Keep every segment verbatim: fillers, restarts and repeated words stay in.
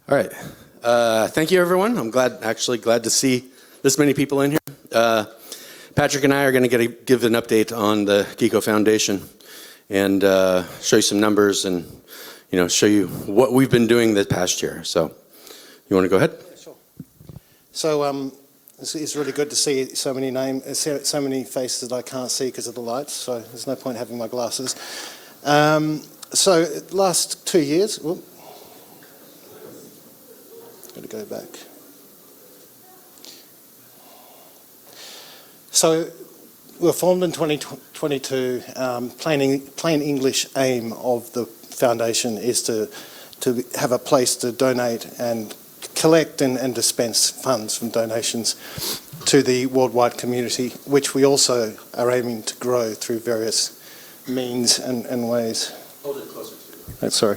All right. Uh, thank you, everyone. I'm glad, actually glad to see this many people in here. Uh, Patrick and I are going to give an update on the Geeko Foundation and uh, show you some numbers and, you know, show you what we've been doing this past year. So, you want to go ahead? Yeah, sure. So, um, it's, it's really good to see so many names, so many faces that I can't see because of the lights. So, there's no point having my glasses. Um, so, last two years. Whoop, got to go back. So, we were formed in twenty twenty-two. Um, plain, plain English aim of the foundation is to to have a place to donate and collect and, and dispense funds from donations to the worldwide community, which we also are aiming to grow through various means and, and ways. Hold it closer to you. Oh, sorry.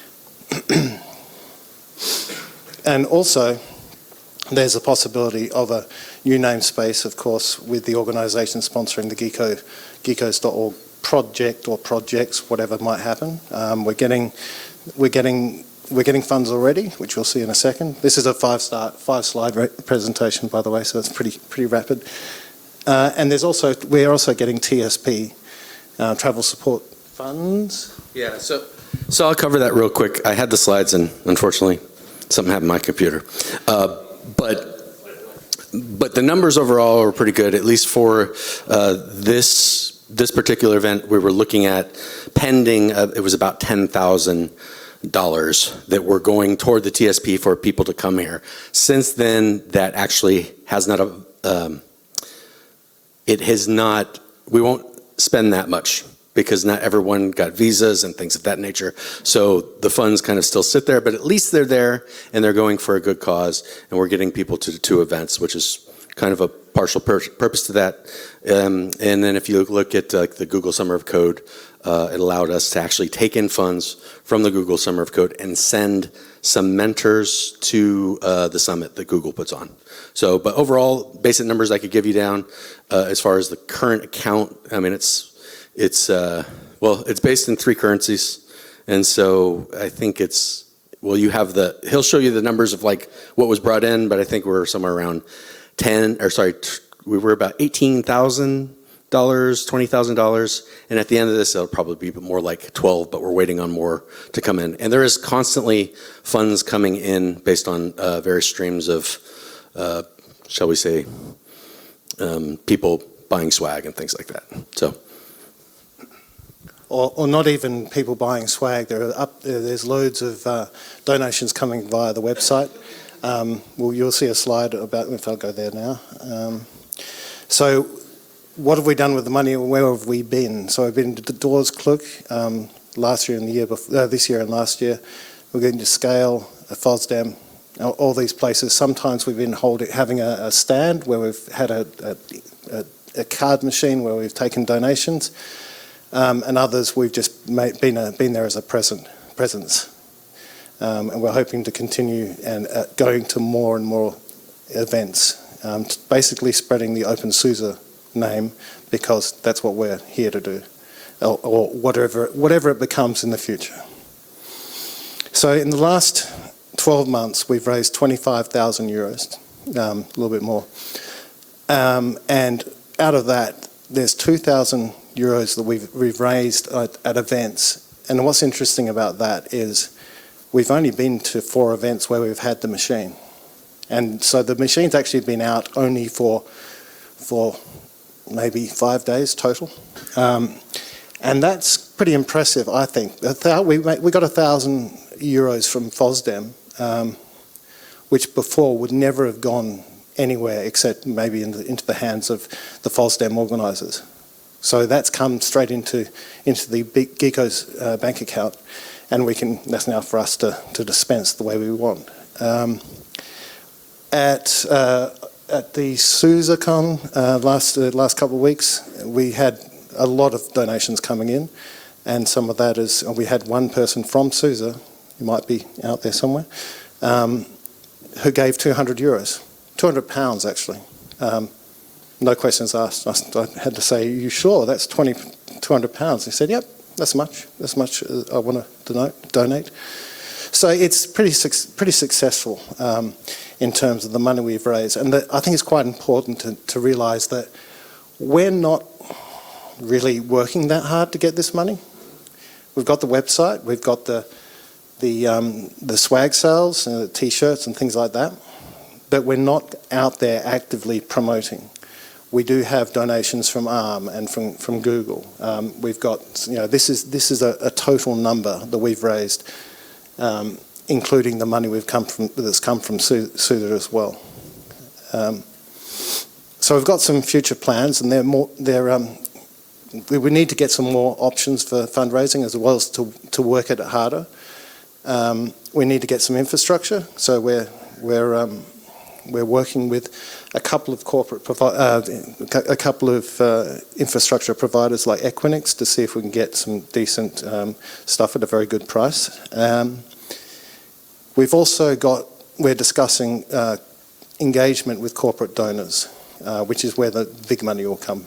And also, there's a possibility of a new namespace, of course, with the organisation sponsoring the Geeko, geekos dot org project or projects, whatever might happen. Um, we're getting, we're getting, we're getting funds already, which we'll see in a second. This is a five-star, five-slide presentation, by the way, so it's pretty, pretty rapid. Uh, and there's also, we're also getting T S P, uh, travel support funds. Yeah. So, so I'll cover that real quick. I had the slides, and unfortunately, something happened to my computer. Uh, but. But the numbers overall are pretty good, at least for uh, this this particular event. We were looking at pending, uh, it was about ten thousand dollars that were going toward the T S P for people to come here. Since then, that actually has not, um, it has not, we won't spend that much because not everyone got visas and things of that nature. So the funds kind of still sit there, but at least they're there and they're going for a good cause, and we're getting people to two events, which is kind of a partial pur purpose to that. Um, and then if you look at uh, the Google Summer of Code, uh, it allowed us to actually take in funds from the Google Summer of Code and send some mentors to uh, the summit that Google puts on. So, but overall, basic numbers I could give you down uh, as far as the current account. I mean, it's It's, uh, well, it's based in three currencies. And so I think it's, well, you have the, he'll show you the numbers of like what was brought in, but I think we're somewhere around ten, or sorry, we were about eighteen thousand dollars, twenty thousand dollars. And at the end of this, it'll probably be more like twelve, but we're waiting on more to come in. And there is constantly funds coming in based on uh, various streams of, uh, shall we say, um, people buying swag and things like that. So. Or, or not even people buying swag. There are up, there's loads of uh, donations coming via the website. Um, well, you'll see a slide about, if I'll go there now. Um, so what have we done with the money, and where have we been? So I've been to Doors Club um, last year and the year before, uh, this year and last year. We're going to Scale, uh, FOSDEM, all, all these places. Sometimes we've been holding, having a, a stand where we've had a, a, a card machine where we've taken donations. Um, and others we've just made, been, a, been there as a present, presence. Um, and we're hoping to continue and uh, going to more and more events, um, basically spreading the OpenSUSE name, because that's what we're here to do, or, or whatever, whatever it becomes in the future. So in the last twelve months, we've raised twenty-five thousand euros, um, a little bit more. Um, and out of that, there's two thousand euros that we've, we've raised at, at events. And what's interesting about that is we've only been to four events where we've had the machine. And so the machine's actually been out only for, for maybe five days total. Um, and that's pretty impressive, I think. We, we got a thousand euros from FOSDEM, um, which before would never have gone anywhere except maybe in the, into the hands of the FOSDEM organisers. So that's come straight into into the big Geeko's uh, bank account, and we can. That's now for us to to dispense the way we want. Um, at uh, at the SUSECon uh, last uh, last couple of weeks, we had a lot of donations coming in, and some of that is we had one person from SUSE, who might be out there somewhere, um, who gave two hundred euros, two hundred pounds actually. Um, No questions asked. I had to say, "Are you sure that's twenty, two hundred pounds?" He said, "Yep, that's much. That's much I want to donate." so it's pretty suc- pretty successful um, in terms of the money we've raised, and the, I think it's quite important to, to realise that we're not really working that hard to get this money. We've got the website, we've got the the um, the swag sales, uh, t-shirts and things like that, but we're not out there actively promoting. We do have donations from ARM and from from Google. Um, we've got, you know, this is this is a, a total number that we've raised, um, including the money we've come from that's come from Suda as well. Um, so we've got some future plans, and they're more they're. Um, we, we need to get some more options for fundraising as well as to to work it harder. Um, we need to get some infrastructure, so we're we're um, we're working with a couple of corporate provi- uh, a couple of uh, infrastructure providers like Equinix to see if we can get some decent um, stuff at a very good price. Um, we've also got we're discussing uh, engagement with corporate donors, uh, which is where the big money will come.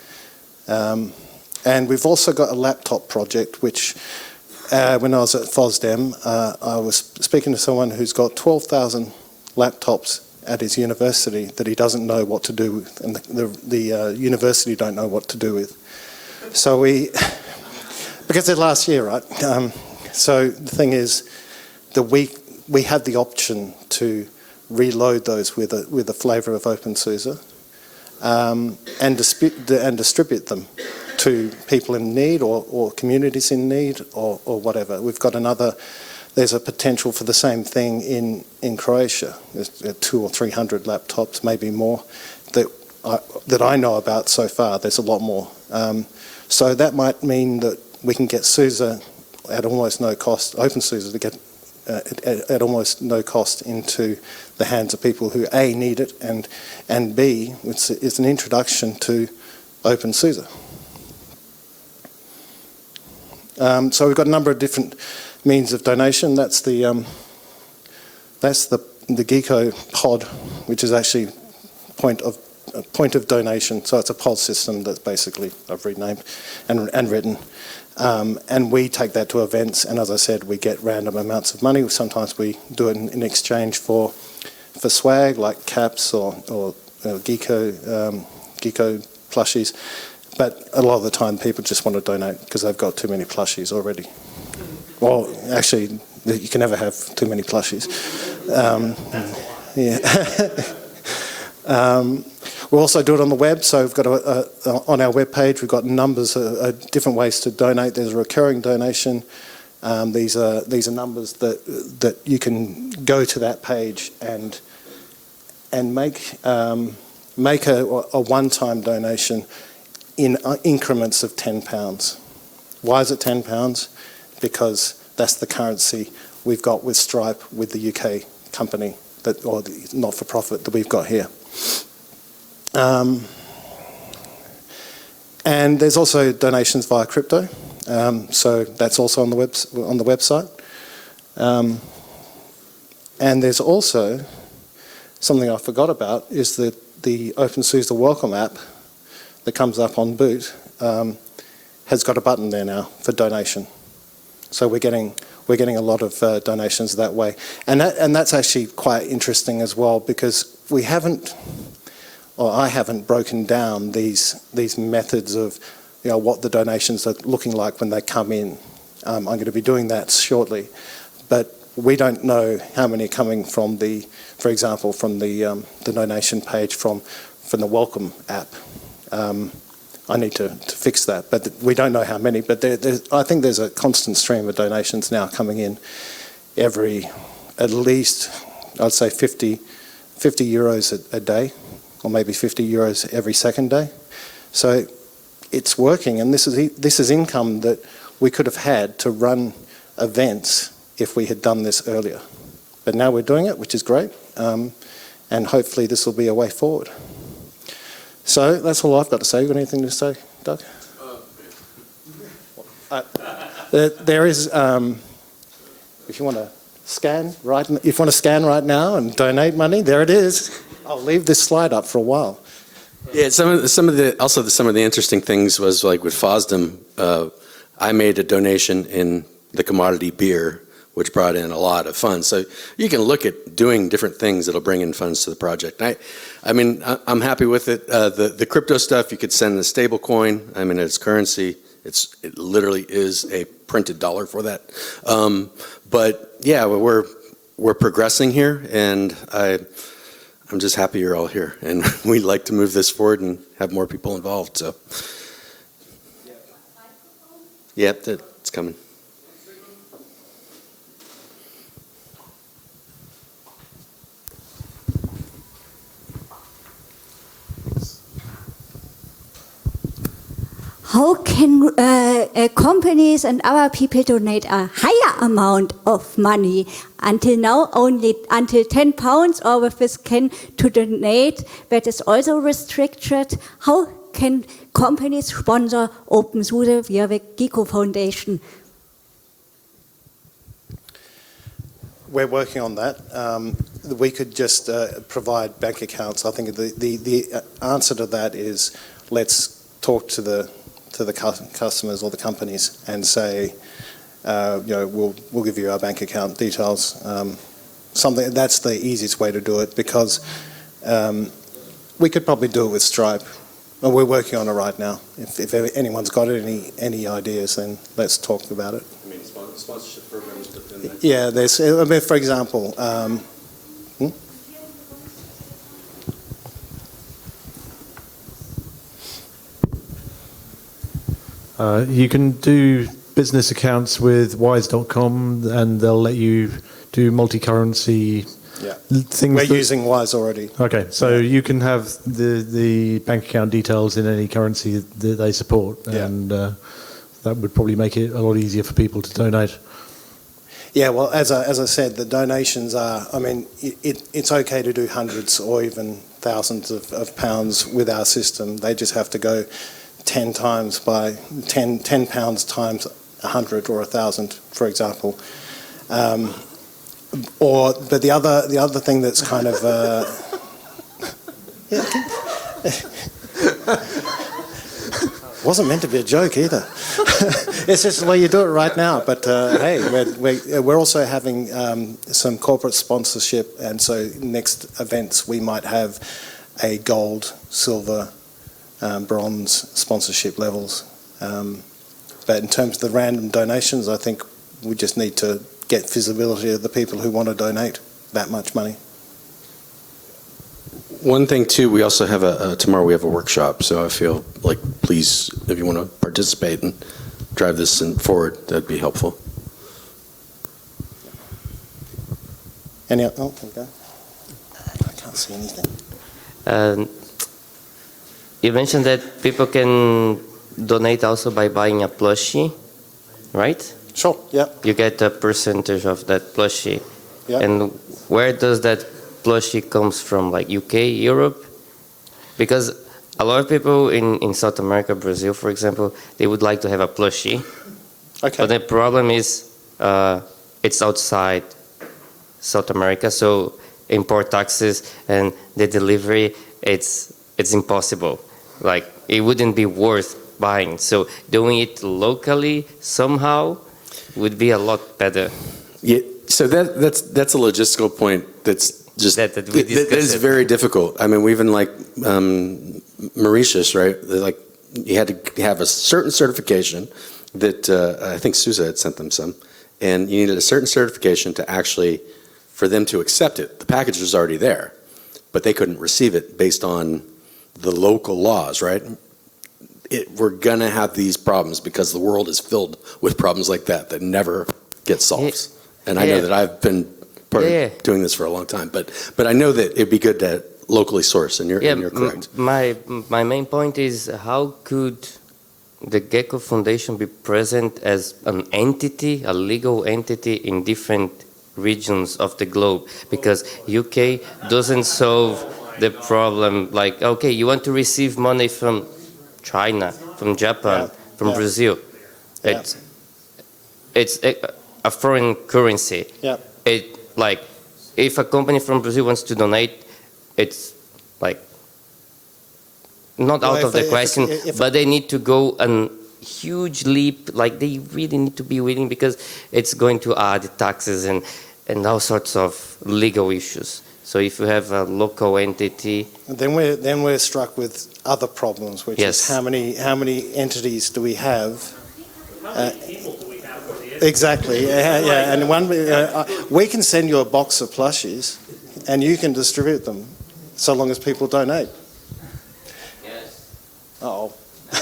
Um, and we've also got a laptop project which. Uh, when I was at FOSDEM, uh, I was speaking to someone who's got twelve thousand laptops at his university that he doesn't know what to do with, and the, the, the uh, university don't know what to do with. So we, because they're last year, right? Um, so the thing is that we we had the option to reload those with a with a flavour of OpenSUSE um, and, disp- and distribute them to people in need or, or communities in need or, or whatever. We've got another, there's a potential for the same thing in, in Croatia. There's two or three hundred laptops, maybe more, that I, that I know about so far. There's a lot more. Um, so that might mean that we can get SUSE at almost no cost, OpenSUSE to get uh, at, at almost no cost into the hands of people who A, need it, and, and B, it's, it's an introduction to OpenSUSE. Um, so we've got a number of different means of donation. That's the um, that's the the Geeko pod, which is actually point of a point of donation. So it's a pod system that's basically I've renamed and and written, um, and we take that to events. And as I said, we get random amounts of money. Sometimes we do it in, in exchange for for swag like caps or or uh, Geeko um, Geeko plushies. But a lot of the time people just want to donate because they've got too many plushies already. Well, actually, you can never have too many plushies. Um, yeah. um, we also do it on the web, so we've got a, a, on our web page we've got numbers of, of different ways to donate. There's a recurring donation. Um, these are these are numbers that that you can go to that page and and make um, make a, a one-time donation in increments of ten pounds. Why is it ten pounds? Because that's the currency we've got with Stripe, with the U K company, that, or the not-for-profit that we've got here. Um, and there's also donations via crypto, um, so that's also on the, web, on the website. Um, and there's also something I forgot about, is the, the OpenSUSE Welcome app that comes up on boot um, has got a button there now for donation. So we're getting we're getting a lot of uh, donations that way, and that and that's actually quite interesting as well, because we haven't, or I haven't broken down these these methods of, you know, what the donations are looking like when they come in. Um, I'm going to be doing that shortly, but we don't know how many are coming from the, for example, from the um, the donation page from from the Welcome app. Um, I need to, to fix that, but we don't know how many. But there, I think there's a constant stream of donations now coming in every, at least, I'd say fifty, fifty euros a, a day, or maybe fifty euros every second day. So it's working, and this is this is income that we could have had to run events if we had done this earlier. But now we're doing it, which is great, um, and hopefully this will be a way forward. So that's all I've got to say. You got anything to say, Doug? Uh, there, there is, um, if you want to scan right, if you want to scan right now and donate money, there it is. I'll leave this slide up for a while. Yeah, some of the, some of the also the, some of the interesting things was like with FOSDEM, uh, I made a donation in the commodity beer, which brought in a lot of funds. So you can look at doing different things that'll bring in funds to the project. I, I mean, I- I'm happy with it. Uh, the the crypto stuff, you could send a stable coin. I mean, it's currency. It's it literally is a printed dollar for that. Um, but yeah, we're we're progressing here, and I. I'm just happy you're all here, and we'd like to move this forward and have more people involved. So, yep, that, it's coming. How can uh, uh, companies and other people donate a higher amount of money? Until now, only until ten pounds, or with this can to donate, that is also restricted. How can companies sponsor OpenSUSE via the GECO Foundation? We're working on that. Um, we could just uh, provide bank accounts. I think the, the, the answer to that is let's talk to the to the cu- customers or the companies and say, uh, you know, we'll we'll give you our bank account details. Um, something that's the easiest way to do it, because um, we could probably do it with Stripe. Well, we're working on it right now. If, if anyone's got any any ideas, then let's talk about it. I mean, sponsorship programs within that. Yeah, there's. I mean, for example. Um, hmm? Uh, you can do business accounts with wise dot com, and they'll let you do multi-currency Yeah. things. We're that- using Wise already. Okay, so you can have the the bank account details in any currency that they support, Yeah. and uh, that would probably make it a lot easier for people to donate. Yeah, well, as I, as I said, the donations are, I mean, it, it, it's okay to do hundreds or even thousands of, of pounds with our system. They just have to go ten times by ten, ten pounds times a hundred or a thousand, for example. Um, or, but the other, the other thing that's kind of, uh, yeah, wasn't meant to be a joke either. It's just the way you do it right now. But uh, hey, we're, we're, we're also having um, some corporate sponsorship, and so next events we might have a gold, silver, um, bronze sponsorship levels. Um, but in terms of the random donations, I think we just need to get visibility of the people who want to donate that much money. One thing too, we also have a, uh, tomorrow we have a workshop, so I feel like, please, if you want to participate and drive this in forward, that'd be helpful. Any, oh, there we go. I can't see anything. Um, you mentioned that people can donate also by buying a plushie, right? Sure, yeah. You get a percentage of that plushie. Yeah. And where does that plushie comes from, like U K, Europe? Because a lot of people in, in South America, Brazil, for example, they would like to have a plushie. Okay. But the problem is uh, it's outside South America, so import taxes and the delivery, it's it's impossible. Like, it wouldn't be worth buying. So doing it locally somehow would be a lot better. Yeah, so that that's that's a logistical point that's just That- that we that- that is discussed. very difficult. I mean, we even like um, Mauritius, right? They're like you had to have a certain certification that uh, I think Susa had sent them some, and you needed a certain certification to actually for them to accept it. The package was already there, but they couldn't receive it based on the local laws, right? It, we're gonna have these problems because the world is filled with problems like that that never get solved. And I know Yeah. that I've been part Yeah, of yeah. doing this for a long time, but but I know that it'd be good to locally source, and you're, Yeah, and you're m- correct. my my main point is, how could the GECO Foundation be present as an entity, a legal entity in different regions of the globe? Because U K doesn't solve the problem. Like, okay, you want to receive money from China, from Japan, Yeah, from yeah. Brazil. Yeah. It's it's a, a foreign currency. Yeah. It like if a company from Brazil wants to donate, it's like not Well, out if of the they- if- question, if- but they need to go and huge leap. Like they really need to be willing because it's going to add taxes and, and all sorts of legal issues. So if you have a local entity, And then we're then we're struck with other problems, which Yes. is how many how many entities do we have? Uh, exactly. Yeah, yeah. And one, uh, we can send you a box of plushies, and you can distribute them, so long as people donate. Oh.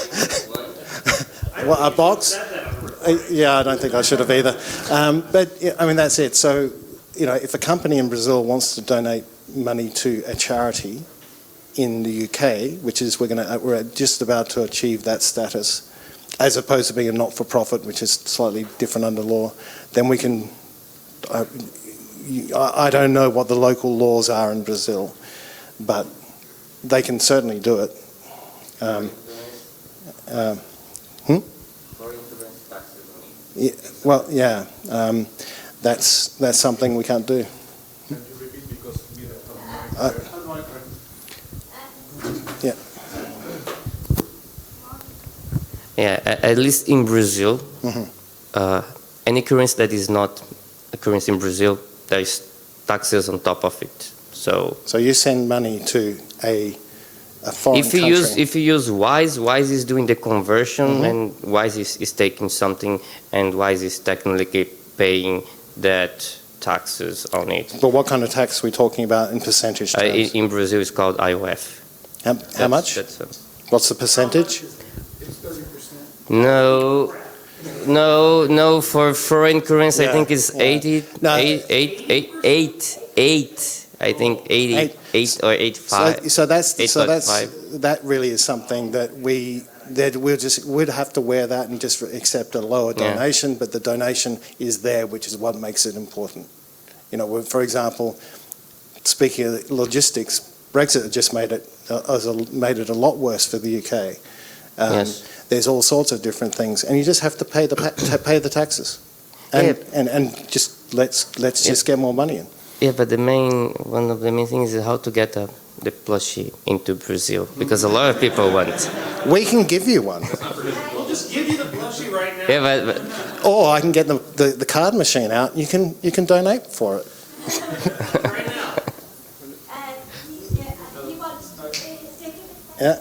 What, a box? Uh, Yeah, I don't think I should have either. Um, but yeah, I mean, that's it. So, you know, if a company in Brazil wants to donate money to a charity in the U K, which is we're going to we're just about to achieve that status, as opposed to being a not-for-profit, which is slightly different under law, then we can. Uh, you- I I don't know what the local laws are in Brazil, but they can certainly do it. Um, uh, hmm? Yeah, well, yeah, um, that's that's something we can't do. Uh, yeah. yeah, a- at least in Brazil, Mhm. uh, any currency that is not a currency in Brazil, there is taxes on top of it. So So you send money to a a foreign if you country. use if you use Wise, Wise is doing the conversion, Mhm. and Wise is, is taking something, and Wise is technically paying that taxes on it. But what kind of tax are we talking about in percentage Uh, terms? in, in Brazil, it's called I O F. how, how That's- much? That's, uh, What's the percentage? no, no, no. For foreign currency, Yeah, I think it's yeah. eighty, No. eight, eight, eight, eight, eight. I think eighty, Eight. eight or eighty-five. So, so that's eight so point that's five. that really is something that we that we'll just we'd have to wear that and just accept a lower Yeah. donation, but the donation is there, which is what makes it important. You know, for example, speaking of logistics, Brexit just made it uh, has a- made it a lot worse for the U K. Um, Yes. There's all sorts of different things, and you just have to pay the pa- to pay the taxes, and Yeah. and, and just let's let's Yeah. just get more money in. Yeah, but the main one of the main things is how to get a, the plushie into Brazil because a lot of people want. We can give you one. We'll just give you the plushie right now. Yeah, but, but Or I can get the, the, the card machine out. You can you can donate for it. Right now. Yeah.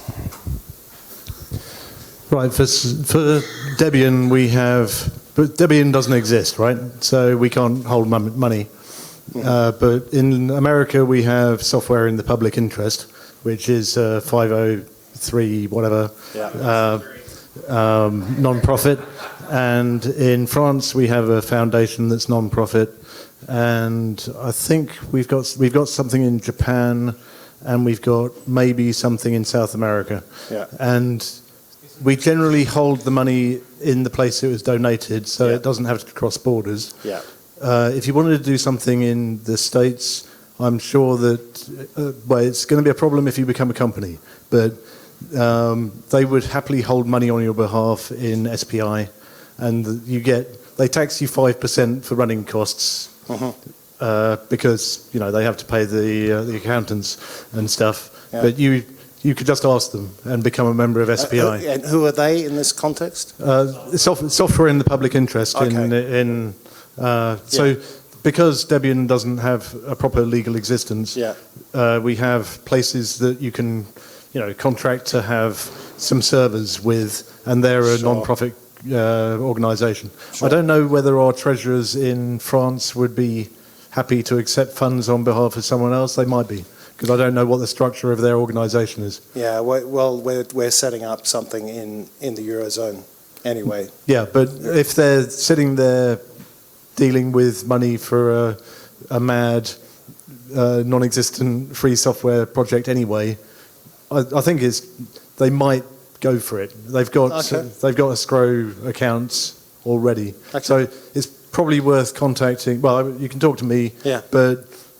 Right, for, s- for Debian, we have, but Debian doesn't exist, right? So we can't hold mon- money. Uh, but in America, we have software in the public interest, which is uh, five oh three, whatever, Yeah. uh, um, non-profit. And in France, we have a foundation that's non-profit. And I think we've got we've got something in Japan, and we've got maybe something in South America. Yeah. And we generally hold the money in the place it was donated, so Yeah. it doesn't have to cross borders. Yeah. Uh, if you wanted to do something in the States, I'm sure that, uh, well, it's going to be a problem if you become a company, but um, they would happily hold money on your behalf in S P I, and you get, they tax you five percent for running costs. Mhm. Uh, because you know they have to pay the uh, the accountants and stuff, Yeah. but you you could just ask them and become a member of S P I. Uh, and who are they in this context? Uh, soft, software in the public interest. In Okay. in uh, so Yeah. because Debian doesn't have a proper legal existence, Yeah. uh, we have places that you can, you know, contract to have some servers with, and they're a Sure. non-profit uh, organisation. Sure. I don't know whether our treasurers in France would be happy to accept funds on behalf of someone else. They might be, because I don't know what the structure of their organisation is. Yeah. we well, we're we're setting up something in in the eurozone anyway. Yeah, but if they're sitting there dealing with money for a, a mad, uh, non-existent free software project anyway, I, I think it's they might go for it. They've got Okay. they've got escrow accounts already, Okay. so it's probably worth contacting. Well, you can talk to me, Yeah. but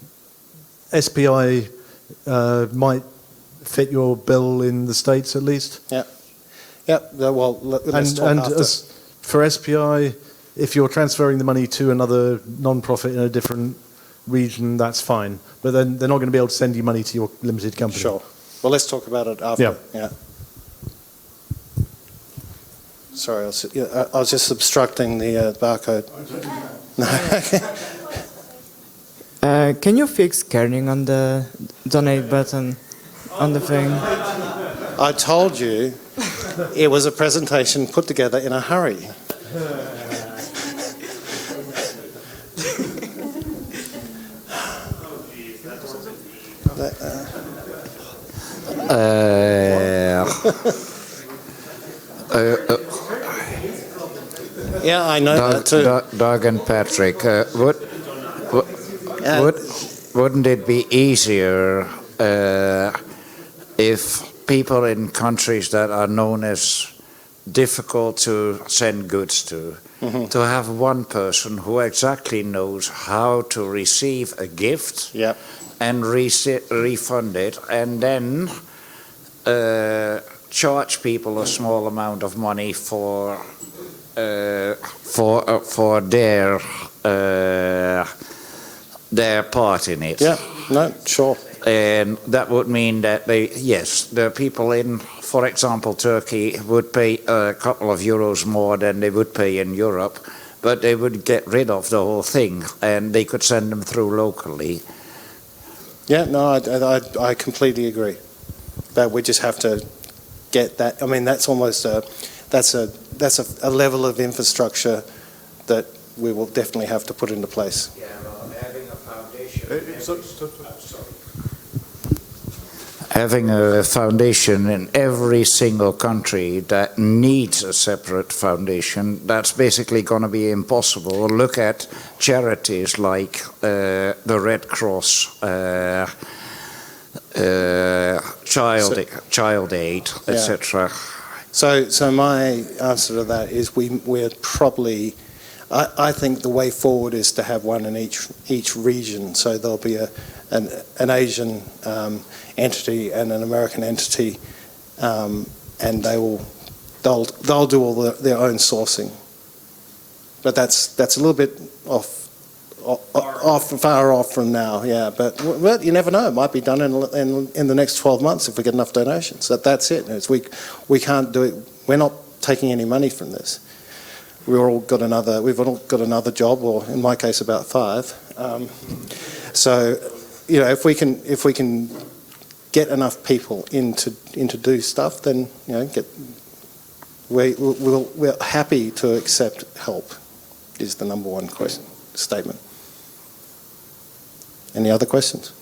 S P I uh, might fit your bill in the States at least. Yeah. Yeah. Well, let, let's And, talk and after. as for S P I, if you're transferring the money to another non-profit in a different region, that's fine. But then they're not going to be able to send you money to your limited company. Sure. Well, let's talk about it after. Yeah. Yeah. Sorry, I was, yeah, I I was just obstructing the uh, barcode. No. Uh, can you fix kerning on the donate button on the thing? I told you it was a presentation put together in a hurry. Uh, uh, uh, Yeah, I know Doug, that too. Doug, Doug and Patrick, uh, would, would, Uh, would, wouldn't it be easier uh, if people in countries that are known as difficult to send goods to, Mhm. to have one person who exactly knows how to receive a gift Yep. and rece- refund it, and then uh, charge people a small amount of money for uh, for uh, for their uh, their part in it. Yeah, no, sure. And that would mean that they, yes, the people in, for example, Turkey would pay a couple of euros more than they would pay in Europe, but they would get rid of the whole thing and they could send them through locally. Yeah, no, I, I, I completely agree. But we just have to get that. I mean, that's almost a, that's a, that's a, a level of infrastructure that we will definitely have to put into place. Yeah, well, having a foundation. So, so, Having a foundation in every single country that needs a separate foundation, that's basically going to be impossible. Look at charities like uh, the Red Cross, uh, uh, Child, So- Child Aid, Yeah. et cetera. So, so my answer to that is we, we're probably, I, I think the way forward is to have one in each, each region. So there'll be a, an, an Asian um, entity and an American entity, um, and they will, they'll, they'll do all the, their own sourcing. But that's, that's a little bit off, off, off, far off from now, yeah. But, but you never know, it might be done in, in, in the next twelve months if we get enough donations. That, that's it. It's, we, we can't do it, we're not taking any money from this. We've all got another, we've all got another job, or in my case about five. Um, so, you know, if we can, if we can get enough people in to, in to do stuff, then, you know, get, we, we'll, we're happy to accept help, is the number one question, statement. Any other questions?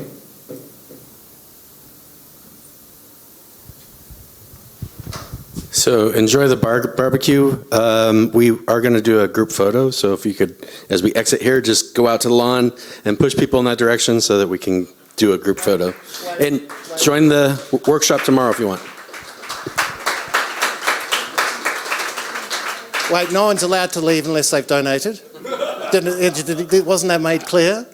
So enjoy the bar- barbecue. Um, we are going to do a group photo, so if you could, as we exit here, just go out to the lawn and push people in that direction so that we can do a group photo. And join the w- workshop tomorrow if you want. Wait, no one's allowed to leave unless they've donated? Didn't it- it- Wasn't that made clear?